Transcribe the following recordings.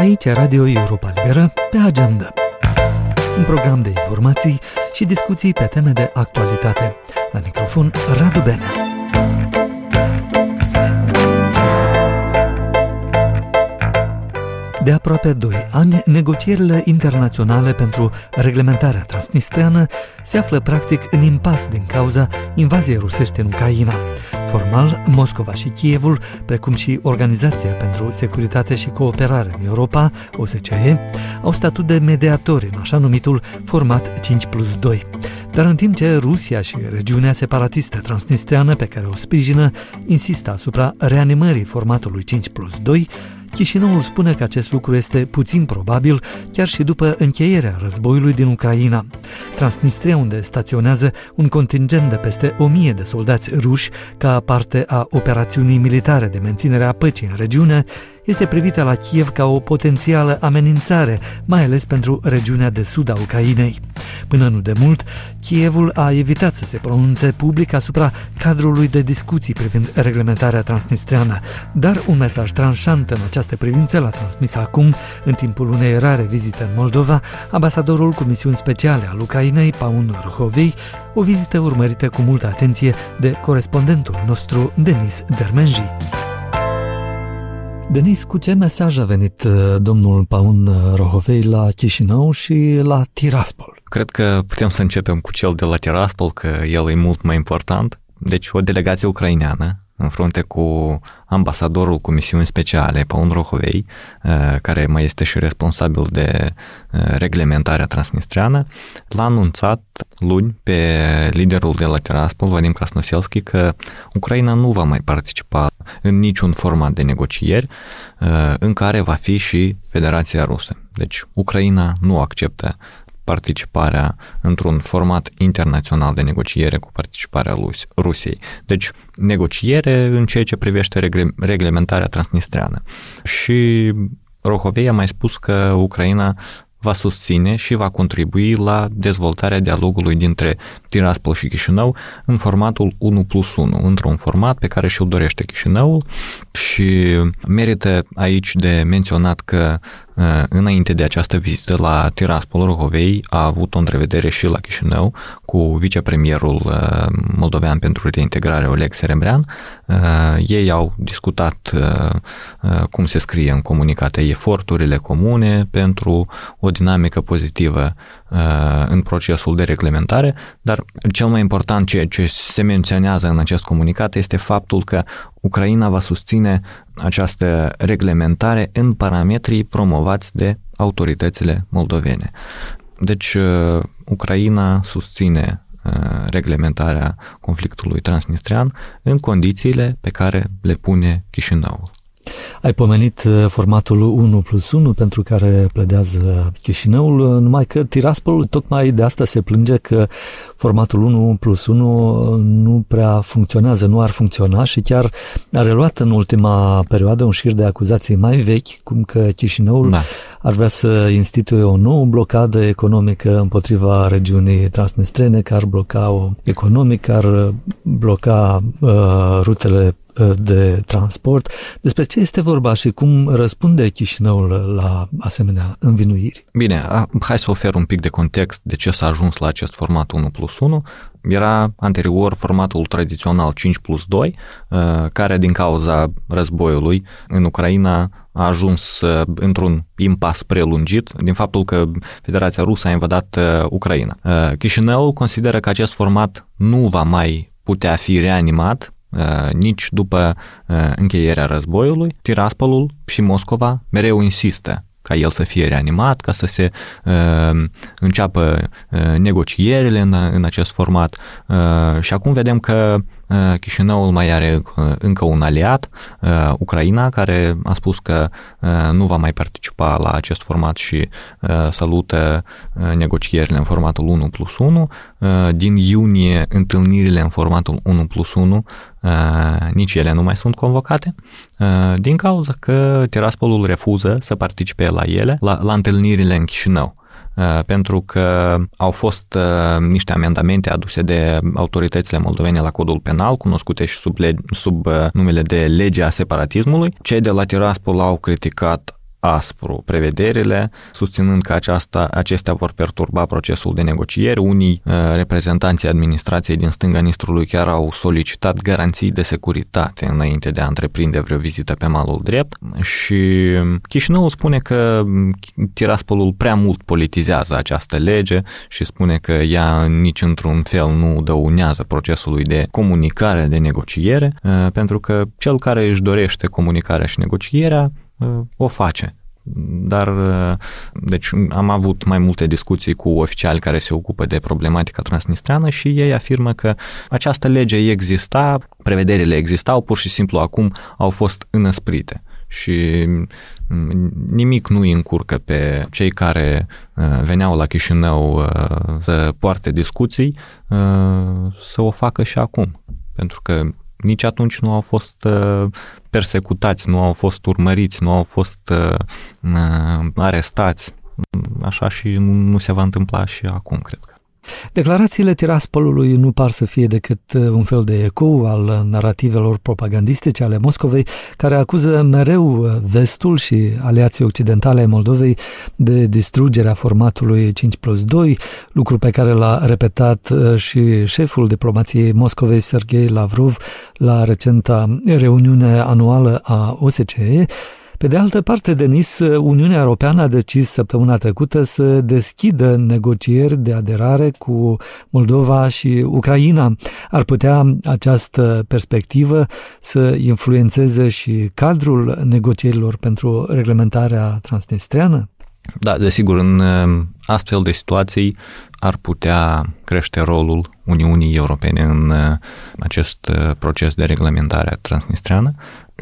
Aici Radio Europa Liberă, pe agenda. Un program de informații și discuții pe teme de actualitate. La microfon, Radu Benea. De aproape 2 ani, negocierile internaționale pentru reglementarea transnistreană se află practic în impas din cauza invaziei rusești în Ucraina. Formal, Moscova și Kievul, precum și Organizația pentru Securitate și Cooperare în Europa, OSCE, au statut de mediatori în așa numitul format 5+2. Dar în timp ce Rusia și regiunea separatistă transnistreană pe care o sprijină insistă asupra reanimării formatului 5+2, Chișinăul spune că acest lucru este puțin probabil chiar și după încheierea războiului din Ucraina. Transnistria, unde staționează un contingent de peste 1000 de soldați ruși ca parte a operațiunii militare de menținere a păcii în regiune, este privită la Kiev ca o potențială amenințare, mai ales pentru regiunea de sud a Ucrainei. Până nu de mult, Kievul a evitat să se pronunțe public asupra cadrului de discuții privind reglementarea transnistreană, dar un mesaj tranșant în această privință l-a transmis acum, în timpul unei rare vizite în Moldova, ambasadorul cu misiuni speciale al Ucrainei, Paun Rohovei, o vizită urmărită cu multă atenție de corespondentul nostru, Denis Dermenji. Denis, cu ce mesaj a venit domnul Paun Rohovei la Chișinău și la Tiraspol? Cred că putem să începem cu cel de la Tiraspol, că el e mult mai important. Deci o delegație ucraineană în frunte cu ambasadorul cu misiuni speciale, Paun Rohovei, care mai este și responsabil de reglementarea transnistreană, l-a anunțat luni pe liderul de la Tiraspol, Vadim Krasnoselski, că Ucraina nu va mai participa în niciun format de negocieri în care va fi și Federația Rusă. Deci Ucraina nu acceptă participarea într-un format internațional de negociere cu participarea Rusiei. Deci, negociere în ceea ce privește reglementarea transnistreană. Și Rohovei a mai spus că Ucraina va susține și va contribui la dezvoltarea dialogului dintre Tiraspol și Chișinău în formatul 1+1, într-un format pe care și-l dorește Chișinăul, și merită aici de menționat că înainte de această vizită la Tiraspol, Rohovei a avut o întrevedere și la Chișinău cu vicepremierul moldovean pentru reintegrare, Oleg Serebrean. Ei au discutat, cum se scrie în comunicate, eforturile comune pentru o dinamică pozitivă în procesul de reglementare, dar cel mai important ce se menționează în acest comunicat este faptul că Ucraina va susține această reglementare în parametrii promovați de autoritățile moldovene. Deci Ucraina susține reglementarea conflictului transnistrean în condițiile pe care le pune Chișinăul. Ai pomenit formatul 1+1 pentru care pledează Chișinăul, numai că Tiraspol tocmai de asta se plânge că formatul 1+1 nu prea funcționează, nu ar funcționa, și chiar a reluat în ultima perioadă un șir de acuzații mai vechi, cum că Chișinăul ar vrea să instituie o nouă blocadă economică împotriva regiunii transnistrene, care ar bloca economic, ar bloca rutele de transport. Despre ce este vorba și cum răspunde Chișinăul la asemenea învinuiri? Bine, hai să ofer un pic de context de ce s-a ajuns la acest format 1+1. Era anterior formatul tradițional 5+2, care din cauza războiului în Ucraina a ajuns într-un impas prelungit din faptul că Federația Rusă a invadat Ucraina. Chișinăul consideră că acest format nu va mai putea fi reanimat nici după încheierea războiului. Tiraspolul și Moscova mereu insistă ca el să fie reanimat, ca să se înceapă negocierile în acest format. Și acum vedem că Chișinăul mai are încă un aliat, Ucraina, care a spus că nu va mai participa la acest format și salută negocierile în formatul 1+1. Din iunie, întâlnirile în formatul 1+1, nici ele nu mai sunt convocate, din cauza că Tiraspolul refuză să participe la ele, la întâlnirile în Chișinău. Pentru că au fost niște amendamente aduse de autoritățile moldovene la codul penal, cunoscute și sub numele de legea separatismului. Cei de la Tiraspol au criticat aspru prevederile, susținând că acestea vor perturba procesul de negocieri. Unii reprezentanții administrației din stânga Nistrului chiar au solicitat garanții de securitate înainte de a întreprinde vreo vizită pe malul drept și Chișinăul spune că Tiraspolul prea mult politizează această lege și spune că ea nici într-un fel nu dăunează procesului de comunicare, de negociere, pentru că cel care își dorește comunicarea și negocierea o face. Dar, deci, am avut mai multe discuții cu oficiali care se ocupă de problematica transnistreană și ei afirmă că această lege exista, prevederile existau, pur și simplu acum au fost înăsprite și nimic nu îi încurcă pe cei care veneau la Chișinău să poarte discuții să o facă și acum, pentru că nici atunci nu au fost persecutați, nu au fost urmăriți, nu au fost arestați. Așa și nu se va întâmpla și acum, cred că. Declarațiile Tiraspolului nu par să fie decât un fel de ecou al narativelor propagandistice ale Moscovei, care acuză mereu vestul și aliații occidentale ai Moldovei de distrugerea formatului 5+2, lucru pe care l-a repetat și șeful diplomației Moscovei, Sergei Lavrov, la recenta reuniune anuală a OSCE. Pe de altă parte, Denis, Uniunea Europeană a decis săptămâna trecută să deschidă negocieri de aderare cu Moldova și Ucraina. Ar putea această perspectivă să influențeze și cadrul negocierilor pentru reglementarea transnistreană? Da, desigur, în astfel de situații ar putea crește rolul Uniunii Europene în acest proces de reglementare transnistreană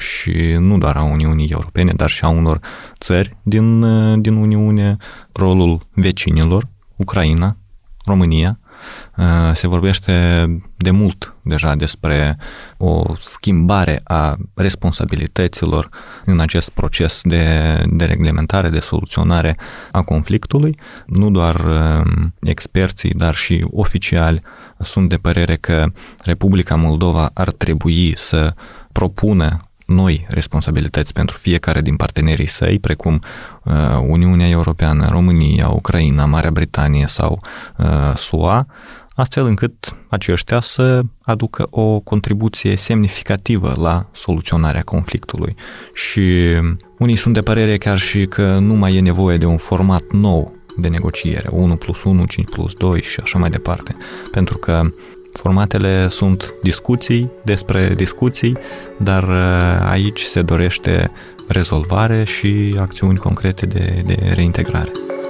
și nu doar a Uniunii Europene, dar și a unor țări din Uniune, rolul vecinilor, Ucraina, România. Se vorbește de mult deja despre o schimbare a responsabilităților în acest proces de reglementare, de soluționare a conflictului. Nu doar experții, dar și oficiali sunt de părere că Republica Moldova ar trebui să propună noi responsabilități pentru fiecare din partenerii săi, precum Uniunea Europeană, România, Ucraina, Marea Britanie sau SUA, astfel încât aceștia să aducă o contribuție semnificativă la soluționarea conflictului. Și unii sunt de părere chiar și că nu mai e nevoie de un format nou de negociere, 1+1, 5+2 și așa mai departe, pentru că formatele sunt discuții despre discuții, dar aici se dorește rezolvare și acțiuni concrete de reintegrare.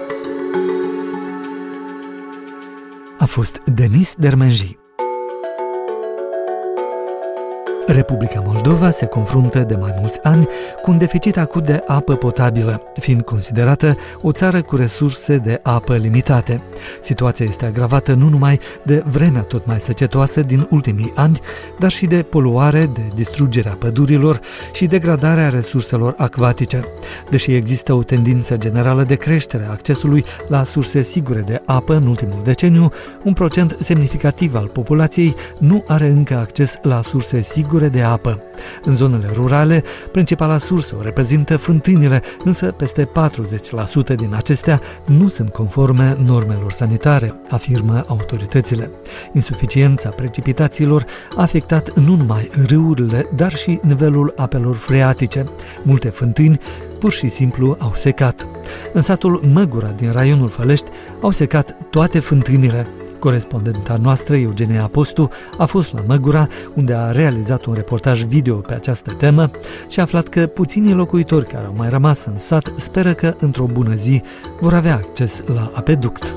A fost Denis Dermenji. Republica Moldova se confruntă de mai mulți ani cu un deficit acut de apă potabilă, fiind considerată o țară cu resurse de apă limitate. Situația este agravată nu numai de vremea tot mai secetoasă din ultimii ani, dar și de poluare, de distrugerea pădurilor și degradarea resurselor acvatice. Deși există o tendință generală de creștere a accesului la surse sigure de apă în ultimul deceniu, un procent semnificativ al populației nu are încă acces la surse sigure de apă. În zonele rurale, principala sursă o reprezintă fântânile, însă peste 40% din acestea nu sunt conforme normelor sanitare, afirmă autoritățile. Insuficiența precipitațiilor a afectat nu numai râurile, dar și nivelul apelor freatice. Multe fântâni pur și simplu au secat. În satul Măgura din raionul Fălești au secat toate fântânile. Corespondenta noastră, Eugenia Apostu, a fost la Măgura, unde a realizat un reportaj video pe această temă și a aflat că puținii locuitori care au mai rămas în sat speră că într-o bună zi vor avea acces la apeduct.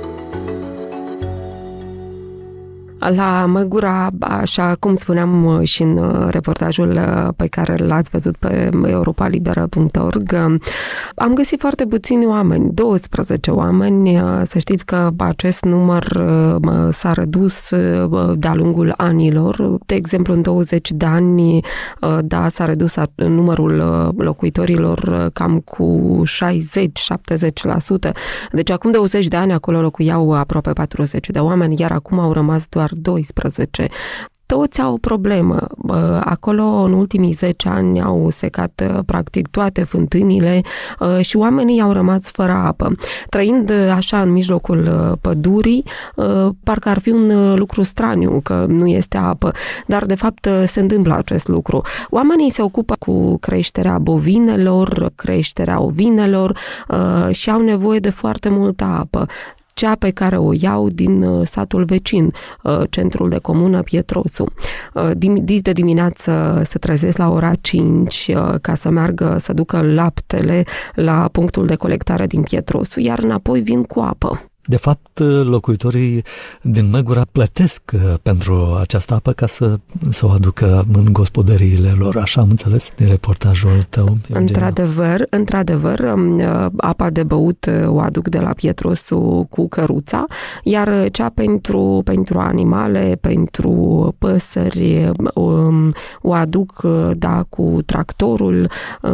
La Măgura, așa cum spuneam și în reportajul pe care l-ați văzut pe europalibera.org, am găsit foarte puțini oameni, 12 oameni. Să știți că acest număr s-a redus de-a lungul anilor. De exemplu, în 20 de ani, s-a redus numărul locuitorilor cam cu 60-70%. Deci acum 20 de ani acolo locuiau aproape 40 de oameni, iar acum au rămas doar 12. toți au o problemă. Acolo, în ultimii 10 ani, au secat practic toate fântânile și oamenii au rămas fără apă. Trăind așa în mijlocul pădurii, parcă ar fi un lucru straniu că nu este apă, dar de fapt se întâmplă acest lucru. Oamenii se ocupă cu creșterea bovinelor, creșterea ovinelor și au nevoie de foarte multă apă. Cea pe care o iau din satul vecin, centrul de comună Pietrosu. De dimineață se trezesc la ora 5 ca să meargă să ducă laptele la punctul de colectare din Pietrosu, iar înapoi vin cu apă. De fapt, locuitorii din Măgura plătesc pentru această apă ca să o aducă în gospodăriile lor, așa am înțeles din reportajul tău. Într-adevăr, apa de băut o aduc de la Pietrosu cu căruța, iar cea pentru animale, pentru păsări, o aduc cu tractorul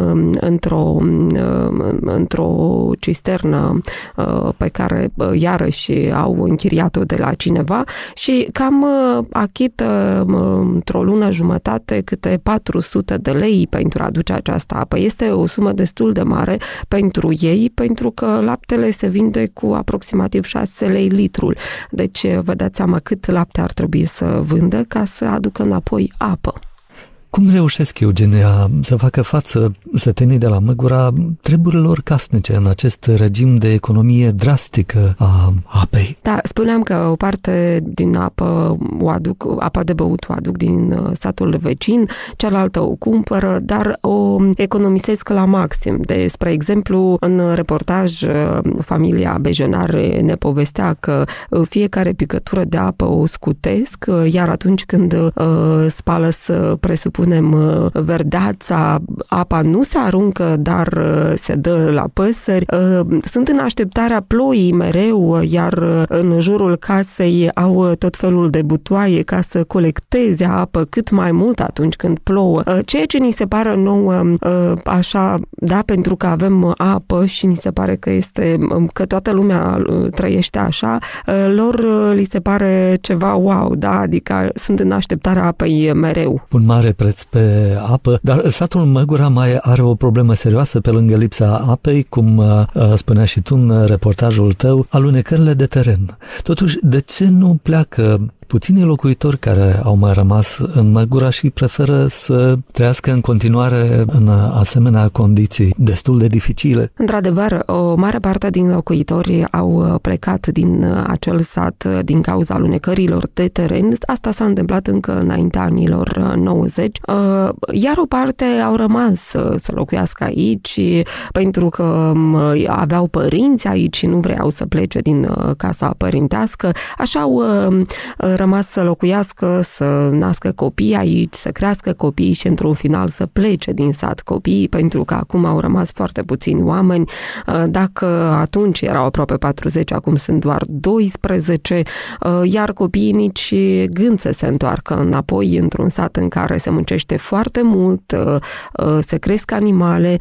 într-o cisternă pe care iarăși au închiriat-o de la cineva și cam achită într-o lună jumătate câte 400 de lei pentru a aduce această apă. Este o sumă destul de mare pentru ei, pentru că laptele se vinde cu aproximativ 6 lei litrul. Deci vă dați seama cât lapte ar trebui să vândă ca să aducă înapoi apă. Cum reușesc, Eugenia, să facă față sătenii de la Măgura treburilor casnice în acest regim de economie drastică a apei? Da, spuneam că o parte din apă apa de băut o aduc din satul vecin, cealaltă o cumpără, dar o economisesc la maxim. Spre exemplu, în reportaj, familia Bejenar ne povestea că fiecare picătură de apă o scutesc, iar atunci când spală, să presupunem verdeața, apa nu se aruncă, dar se dă la păsări. Sunt în așteptarea ploii mereu, iar în jurul casei au tot felul de butoaie ca să colecteze apă cât mai mult atunci când plouă. Ceea ce ni se pare nouă așa, da, pentru că avem apă și ni se pare că toată lumea trăiește așa, lor li se pare ceva wow, da, adică sunt în așteptarea apei mereu. Un mare preț pe apă, dar satul Măgura mai are o problemă serioasă pe lângă lipsa apei, cum spunea și tu în reportajul tău, alunecările de teren. Totuși, de ce nu pleacă puținii locuitori care au mai rămas în Măgura și preferă să trăiască în continuare în asemenea condiții destul de dificile? Într-adevăr, o mare parte din locuitori au plecat din acel sat din cauza alunecărilor de teren. Asta s-a întâmplat încă înaintea anilor 90, iar o parte au rămas să locuiască aici pentru că aveau părinți aici și nu vreau să plece din casa părintească. Așa au rămas să locuiască, să nască copii aici, să crească copii și într-un final să plece din sat copiii, pentru că acum au rămas foarte puțini oameni. Dacă atunci erau aproape 40, acum sunt doar 12, iar copiii nici gând să se întoarcă înapoi într-un sat în care se muncește foarte mult, se cresc animale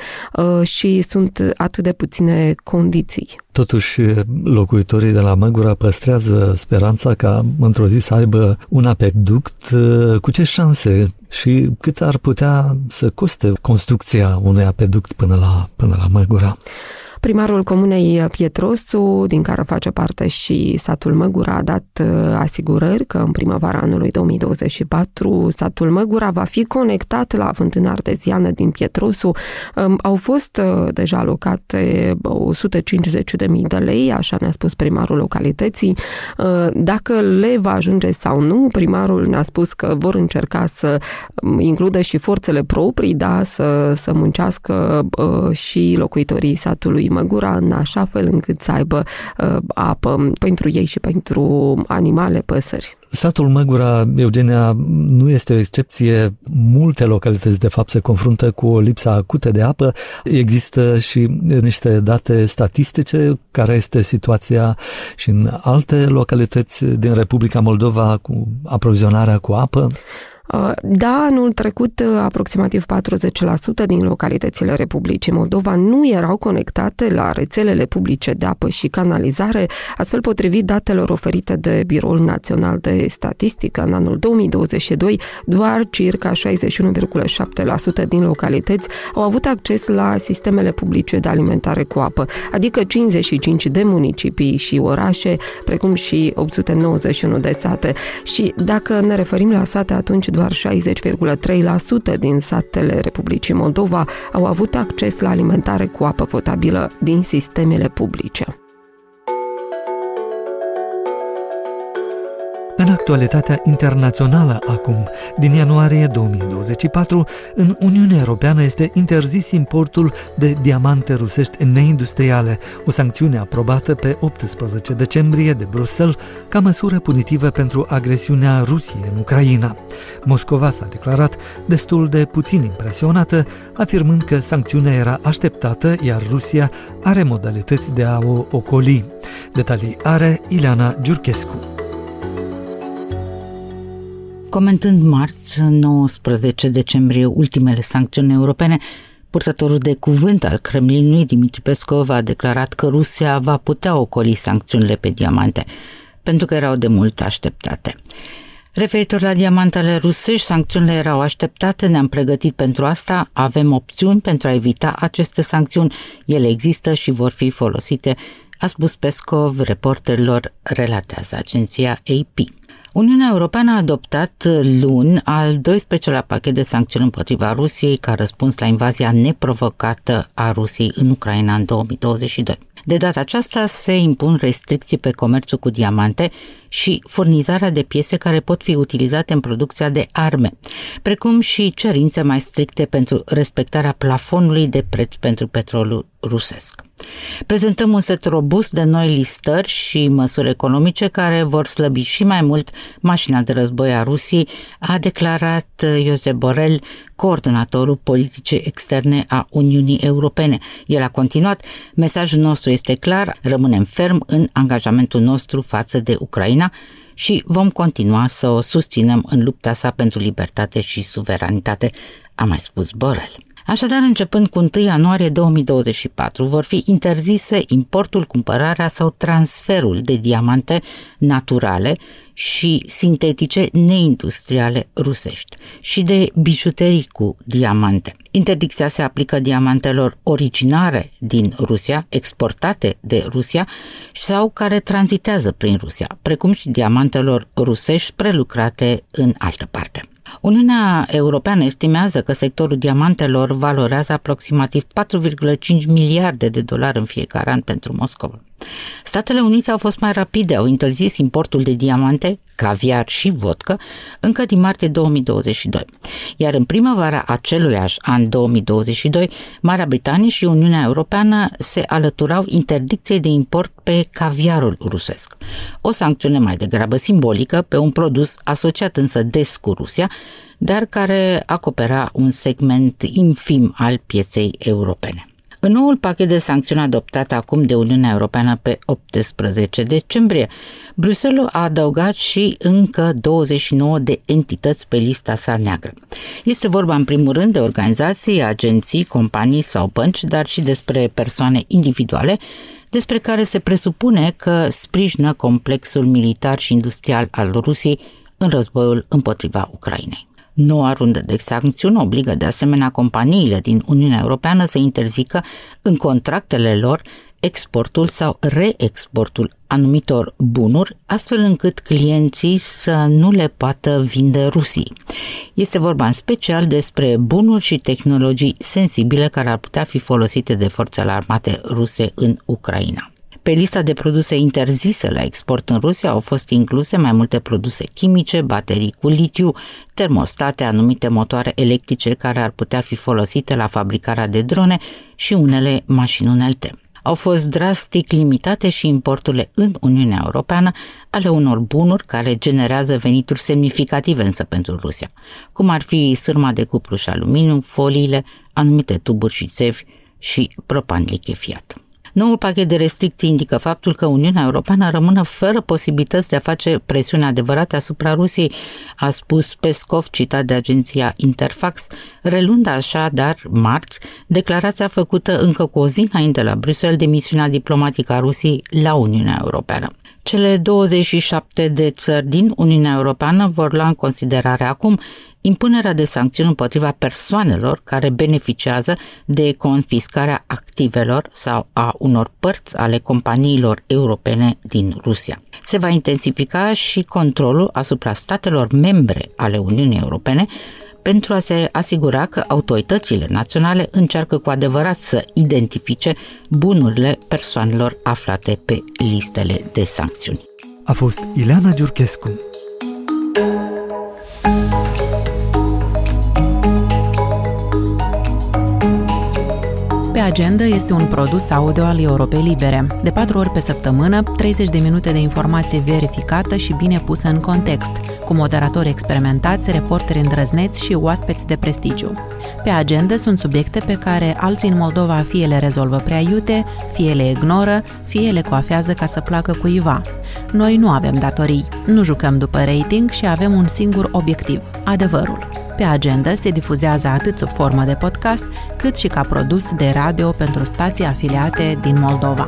și sunt atât de puține condiții. Totuși, locuitorii de la Măgura păstrează speranța ca într-o zi să aibă un apeduct. Cu ce șanse și cât ar putea să coste construcția unui apeduct până la Măgura? Primarul comunei Pietrosu, din care face parte și satul Măgura, a dat asigurări că în primăvara anului 2024 satul Măgura va fi conectat la fântâna arteziană din Pietrosu. Au fost deja alocate 150.000 de lei, așa ne-a spus primarul localității. Dacă le va ajunge sau nu, primarul ne-a spus că vor încerca să includă și forțele proprii, da, să muncească și locuitorii satului Măgura în așa fel încât să aibă apă pentru ei și pentru animale, păsări. Satul Măgura, Eugenia, nu este o excepție. Multe localități, de fapt, se confruntă cu o lipsă acută de apă. Există și niște date statistice, care este situația și în alte localități din Republica Moldova cu aprovizionarea cu apă? Da, anul trecut aproximativ 40% din localitățile Republicii Moldova nu erau conectate la rețelele publice de apă și canalizare, astfel potrivit datelor oferite de Biroul Național de Statistică. În anul 2022, doar circa 61,7% din localități au avut acces la sistemele publice de alimentare cu apă, adică 55 de municipii și orașe, precum și 891 de sate. Și dacă ne referim la sate, atunci doar 60,3% din satele Republicii Moldova au avut acces la alimentare cu apă potabilă din sistemele publice. În actualitatea internațională acum, din ianuarie 2024, în Uniunea Europeană este interzis importul de diamante rusești neindustriale, o sancțiune aprobată pe 18 decembrie de Bruxelles ca măsură punitivă pentru agresiunea Rusiei în Ucraina. Moscova s-a declarat destul de puțin impresionată, afirmând că sancțiunea era așteptată, iar Rusia are modalități de a o ocoli. Detalii are Ileana Giurchescu. Comentând marți, 19 decembrie, ultimele sancțiuni europene, purtătorul de cuvânt al Kremlinului, Dmitri Peskov, a declarat că Rusia va putea ocoli sancțiunile pe diamante, pentru că erau de mult așteptate. Referitor la diamantele rusești, sancțiunile erau așteptate, ne-am pregătit pentru asta, avem opțiuni pentru a evita aceste sancțiuni, ele există și vor fi folosite, a spus Peskov reporterilor, relatează agenția AP. Uniunea Europeană a adoptat luni al 12-lea pachet de sancțiuni împotriva Rusiei ca răspuns la invazia neprovocată a Rusiei în Ucraina în 2022. De data aceasta se impun restricții pe comerțul cu diamante și furnizarea de piese care pot fi utilizate în producția de arme, precum și cerințe mai stricte pentru respectarea plafonului de preț pentru petrolul rusesc. Prezentăm un set robust de noi listări și măsuri economice care vor slăbi și mai mult mașina de război a Rusiei, a declarat Josep Borrell, coordonatorul politicii externe a Uniunii Europene. El a continuat, mesajul nostru este clar, rămânem ferm în angajamentul nostru față de Ucraina și vom continua să o susținem în lupta sa pentru libertate și suveranitate, a mai spus Borrell. Așadar, începând cu 1 ianuarie 2024, vor fi interzise importul, cumpărarea sau transferul de diamante naturale și sintetice neindustriale rusești și de bijuterii cu diamante. Interdicția se aplică diamantelor originare din Rusia, exportate de Rusia sau care tranzitează prin Rusia, precum și diamantelor rusești prelucrate în altă parte. Uniunea Europeană estimează că sectorul diamantelor valorează aproximativ 4,5 miliarde de dolari în fiecare an pentru Moscova. Statele Unite au fost mai rapide, au interzis importul de diamante, caviar și vodcă încă din martie 2022. Iar în primăvara aceluiași an 2022, Marea Britanie și Uniunea Europeană se alăturau interdicției de import pe caviarul rusesc. O sancțiune mai degrabă simbolică pe un produs asociat însă des cu Rusia, dar care acopera un segment infim al pieței europene. În noul pachet de sancțiuni adoptat acum de Uniunea Europeană pe 18 decembrie, Bruxelles a adăugat și încă 29 de entități pe lista sa neagră. Este vorba în primul rând de organizații, agenții, companii sau bănci, dar și despre persoane individuale, despre care se presupune că sprijină complexul militar și industrial al Rusiei în războiul împotriva Ucrainei. Noua rundă de sancțiuni obligă de asemenea companiile din Uniunea Europeană să interzică în contractele lor exportul sau reexportul anumitor bunuri, astfel încât clienții să nu le poată vinde Rusiei. Este vorba în special despre bunuri și tehnologii sensibile care ar putea fi folosite de forțele armate ruse în Ucraina. Pe lista de produse interzise la export în Rusia au fost incluse mai multe produse chimice, baterii cu litiu, termostate, anumite motoare electrice care ar putea fi folosite la fabricarea de drone și unele mașini unelte. Au fost drastic limitate și importurile în Uniunea Europeană ale unor bunuri care generează venituri semnificative însă pentru Rusia, cum ar fi sârma de cupru și aluminiu, foliile, anumite tuburi și țevi și propan lichefiat. Noul pachet de restricții indică faptul că Uniunea Europeană rămâne fără posibilități de a face presiune adevărate asupra Rusiei, a spus Peskov, citat de agenția Interfax, relând așadar marți declarația făcută încă cu o zi înainte la Bruxelles de misiunea diplomatică a Rusiei la Uniunea Europeană. Cele 27 de țări din Uniunea Europeană vor lua în considerare acum impunerea de sancțiuni împotriva persoanelor care beneficiază de confiscarea activelor sau a unor părți ale companiilor europene din Rusia. Se va intensifica și controlul asupra statelor membre ale Uniunii Europene pentru a se asigura că autoritățile naționale încearcă cu adevărat să identifice bunurile persoanelor aflate pe listele de sancțiuni. A fost Ileana Giurchescu. Pe agenda este un produs audio al Europei Libere. De 4 ori pe săptămână, 30 de minute de informație verificată și bine pusă în context, cu moderatori experimentați, reporteri îndrăzneți și oaspeți de prestigiu. Pe agenda sunt subiecte pe care alții în Moldova fie le rezolvă prea iute, fie le ignoră, fie le coafează ca să placă cuiva. Noi nu avem datorii, nu jucăm după rating și avem un singur obiectiv, adevărul. Pe agenda se difuzează atât sub formă de podcast, cât și ca produs de radio pentru stații afiliate din Moldova.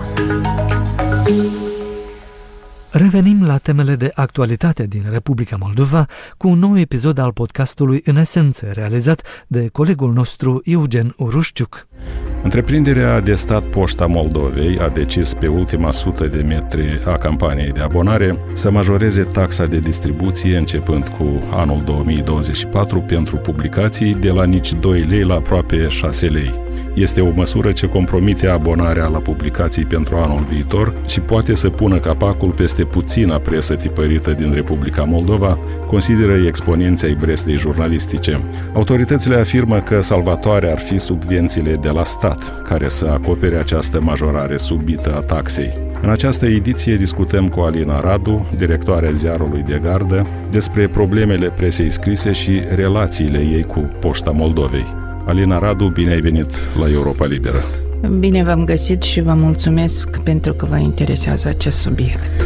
Revenim la temele de actualitate din Republica Moldova cu un nou episod al podcastului În Esență, realizat de colegul nostru Eugen Urușciuc. Întreprinderea de stat Poșta Moldovei a decis pe ultima 100 de metri a campaniei de abonare să majoreze taxa de distribuție începând cu anul 2024 pentru publicații de la nici 2 lei la aproape 6 lei. Este o măsură ce compromite abonarea la publicații pentru anul viitor și poate să pună capacul peste puțina presă tipărită din Republica Moldova, consideră exponenții ai Breslei jurnalistice. Autoritățile afirmă că salvatoare ar fi subvențiile de la stat, care să acopere această majorare subită a taxei. În această ediție discutăm cu Alina Radu, directoarea ziarului de gardă, despre problemele presei scrise și relațiile ei cu Poșta Moldovei. Alina Radu, bine ai venit la Europa Liberă! Bine v-am găsit și vă mulțumesc pentru că vă interesează acest subiect.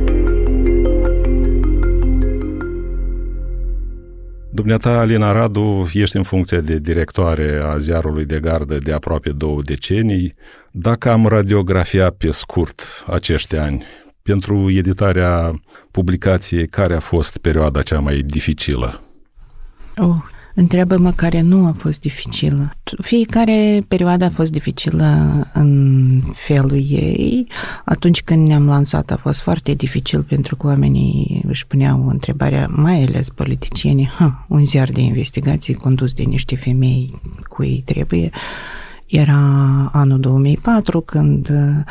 Dumneata, Alina Radu, ești în funcție de directoare a ziarului de gardă de aproape 2 decenii. Dacă am radiografia pe scurt acești ani, pentru editarea publicației, care a fost perioada cea mai dificilă? Întreabă-mă care nu a fost dificilă. Fiecare perioadă a fost dificilă în felul ei. Atunci când ne-am lansat a fost foarte dificil pentru că oamenii își puneau întrebarea, mai ales politicienii, un ziar de investigații condus de niște femei cui trebuie. Era anul 2004 când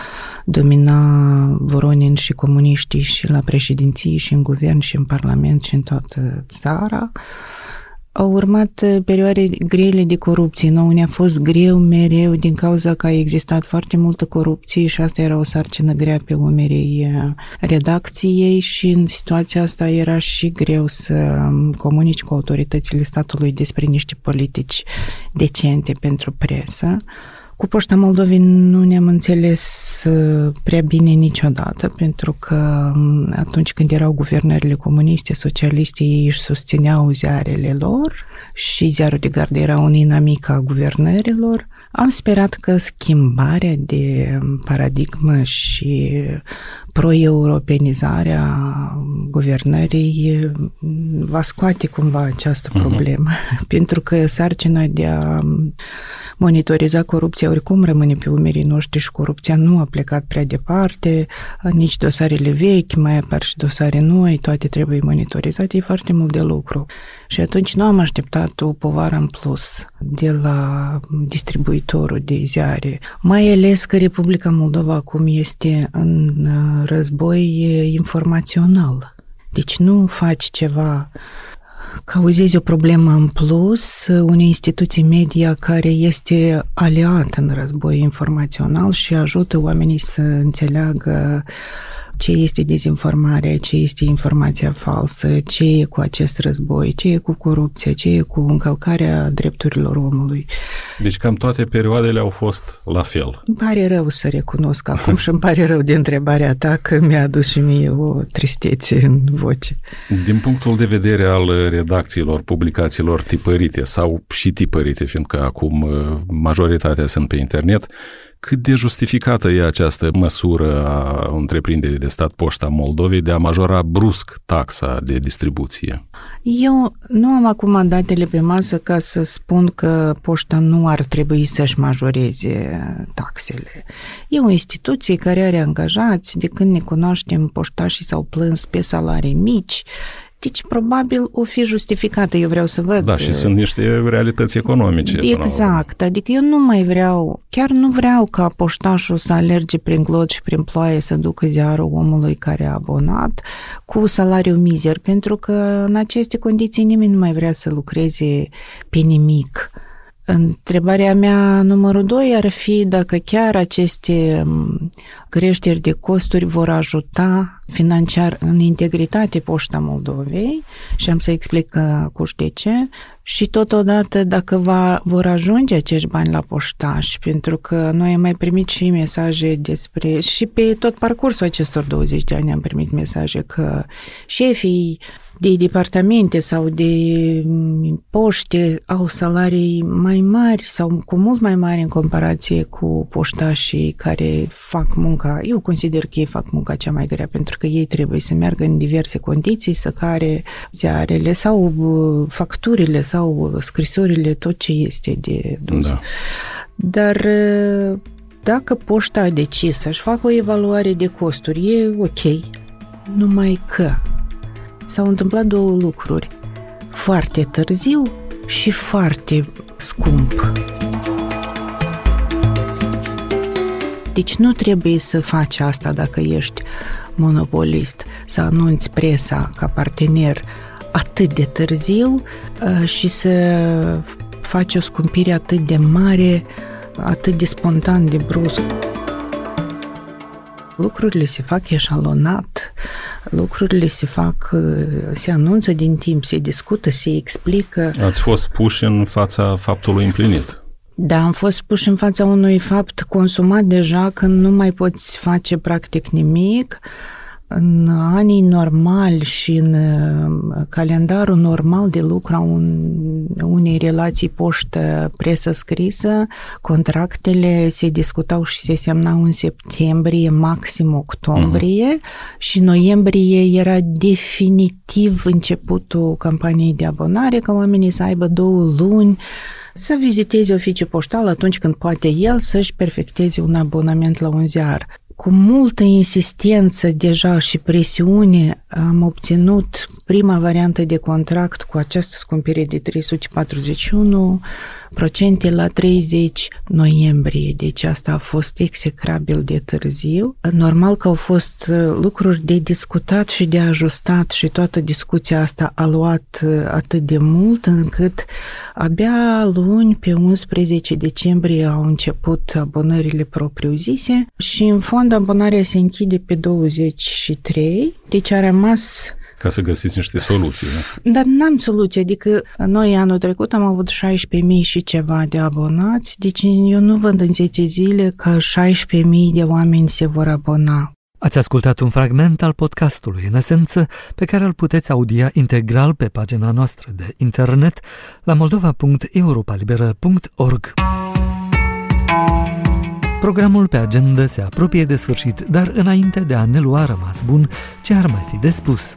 domina Voronin și comuniștii și la președinție și în guvern și în parlament și în toată țara. Au urmat perioade grele de corupție. Nouă ne-a fost greu mereu din cauza că a existat foarte multă corupție și asta era o sarcină grea pe umerii redacției și în situația asta era și greu să comunici cu autoritățile statului despre niște politici decente pentru presă. Cu Poșta Moldovei nu ne-am înțeles prea bine niciodată, pentru că atunci când erau guvernările comuniste, socialiste, ei își susțineau ziarele lor și ziarul de gardă era un inamic a guvernărilor. Am sperat că schimbarea de paradigmă și pro-europenizarea guvernării va scoate cumva această problemă, pentru că sarcina de a monitoriza corupția oricum rămâne pe umerii noștri și corupția nu a plecat prea departe, nici dosarele vechi, mai apar și dosare noi, toate trebuie monitorizate, e foarte mult de lucru. Și atunci nu am așteptat o povară în plus de la distribuitorul de ziare, mai ales că Republica Moldova acum este în război informațional. Deci nu faci ceva, cauzezi o problemă în plus unei instituții media care este aliat în război informațional și ajută oamenii să înțeleagă ce este dezinformare, ce este informația falsă, ce e cu acest război, ce e cu corupția, ce e cu încălcarea drepturilor omului. Deci cam toate perioadele au fost la fel. Îmi pare rău să recunosc acum și îmi pare rău de întrebarea ta că mi-a adus și mie o tristețe în voce. Din punctul de vedere al redacțiilor, publicațiilor tipărite sau și tipărite, fiindcă acum majoritatea sunt pe internet, cât de justificată e această măsură a întreprinderii de stat Poșta Moldovei de a majora brusc taxa de distribuție? Eu nu am acum datele pe masă ca să spun că Poșta nu ar trebui să-și majoreze taxele. E o instituție care are angajați, de când ne cunoaștem, poștașii s-au plâns pe salarii mici. Deci, probabil, o fi justificată, eu vreau să văd. Da, și sunt niște realități economice. Exact, adică eu nu mai vreau, chiar nu vreau ca poștașul să alerge prin glot și prin ploaie să ducă ziarul omului care a abonat cu salariu mizer, pentru că în aceste condiții nimeni nu mai vrea să lucreze pe nimic. Întrebarea mea numărul 2 ar fi dacă chiar aceste creșteri de costuri vor ajuta financiar în integritate Poșta Moldovei și am să explic cu de ce și totodată dacă vor ajunge acești bani la poștași, pentru că noi am mai primit și mesaje despre, și pe tot parcursul acestor 20 de ani am primit mesaje că șefii de departamente sau de poște au salarii mai mari sau cu mult mai mari în comparație cu poștașii care fac munca. Eu consider că ei fac munca cea mai grea, pentru că ei trebuie să meargă în diverse condiții, să care ziarele sau facturile sau scrisorile, tot ce este de dus. Da. Dar dacă poșta a decis să-și facă o evaluare de costuri, e ok. Numai că s-au întâmplat două lucruri. Foarte târziu și foarte scump. Deci nu trebuie să faci asta dacă ești monopolist, să anunți presa ca partener atât de târziu și să faci o scumpire atât de mare, atât de spontan, de brusc. Lucrurile se fac eșalonat, lucrurile se anunță din timp, se discută, se explică. Ați fost puși în fața faptului împlinit. Da, am fost puși în fața unui fapt consumat deja, când nu mai poți face practic nimic. În anii normali și în calendarul normal de lucru a unei relații poștă-presă scrisă, contractele se discutau și se semnau în septembrie, maxim octombrie, și noiembrie era definitiv începutul campaniei de abonare, ca oamenii să aibă 2 luni să viziteze oficiul poștal atunci când poate el să-și perfecteze un abonament la un ziar. Cu multă insistență deja și presiune am obținut prima variantă de contract cu această scumpire de 341% la 30 noiembrie. Deci asta a fost execrabil de târziu. Normal că au fost lucruri de discutat și de ajustat și toată discuția asta a luat atât de mult încât abia luni, pe 11 decembrie, au început abonările propriu-zise și în fond abonarea se închide pe 23, deci a rămas... Ca să găsiți niște soluții, da? Dar n-am soluție, adică noi anul trecut am avut 16.000 și ceva de abonați, deci eu nu văd în 10 zile că 16.000 de oameni se vor abona. Ați ascultat un fragment al podcastului, în esență, pe care îl puteți audia integral pe pagina noastră de internet la moldova.europalibera.org. Programul pe agenda se apropie de sfârșit, dar înainte de a ne lua rămas bun, ce ar mai fi de spus?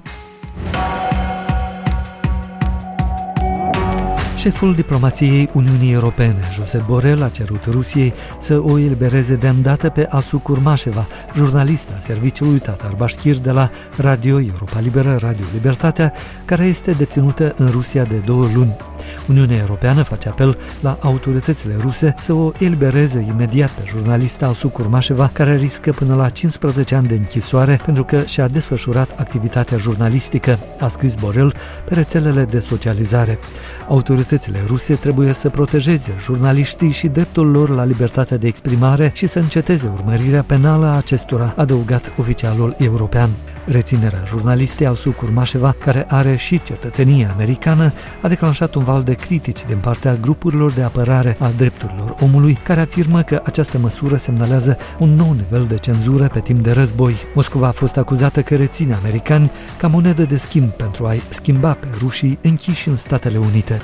Șeful diplomației Uniunii Europene, Josep Borrell, a cerut Rusiei să o elibereze de îndată pe Alsu Curmașeva, jurnalista serviciului Tatar Bașchir de la Radio Europa Liberă, Radio Libertatea, care este deținută în Rusia de 2 luni. Uniunea Europeană face apel la autoritățile ruse să o elibereze imediat pe jurnalista Alsu Curmașeva, care riscă până la 15 ani de închisoare pentru că și-a desfășurat activitatea jurnalistică, a scris Borrell pe rețelele de socializare. Autoritățile autoritățile ruse trebuie să protejeze jurnaliștii și dreptul lor la libertatea de exprimare și să înceteze urmărirea penală a acestora, adăugat oficialul european. Reținerea jurnalistei Alsu Curmașeva, care are și cetățenie americană, a declanșat un val de critici din partea grupurilor de apărare a drepturilor omului, care afirmă că această măsură semnalează un nou nivel de cenzură pe timp de război. Moscova a fost acuzată că reține americani ca monedă de schimb pentru a-i schimba pe rușii închiși în Statele Unite.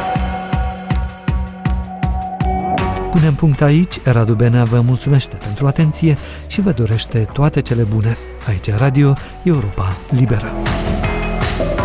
Punem punct aici. Radu Benea vă mulțumește pentru atenție și vă dorește toate cele bune. Aici Radio Europa Liberă.